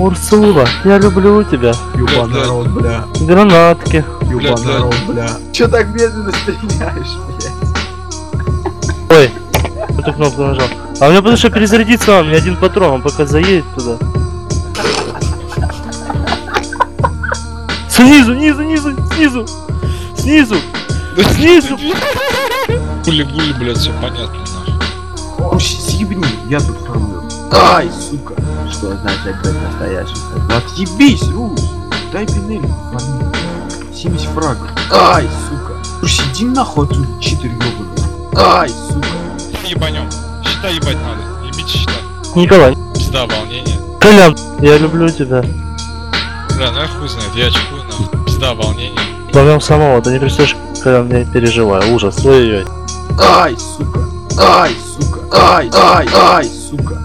Урсула, я люблю тебя. Ёбаный народ, бля. Гранатки. Ёбаный народ, бля. Чё так медленно стреляешь, блядь? Ой, эту кнопку нажал. А у меня потому что перезарядиться надо, у меня один патрон, он пока заедет туда. Снизу, снизу. Були-були, блядь, все понятно, нахуй. Съебни, я тут фармлю. Ай, сука. Что означает быть настоящим? Отъебись, Рус. Дай пинель, фарми. 70 фрагов. Ай, сука. Рус, иди нахуй отсюда, читер ёбаный. Ай, сука. Ебанем. Щита ебать надо. Ебите щита. Николай. Пизда, волнение. Колян, я люблю тебя. Бля, ну я хуй знает, я чекую нахуй. Пизда, волнение. Помнем самого, ты не представляешь, когда мне переживаю. Ужас, ой-ой-ой. Ай, сука. Ай, сука. Ай, сука.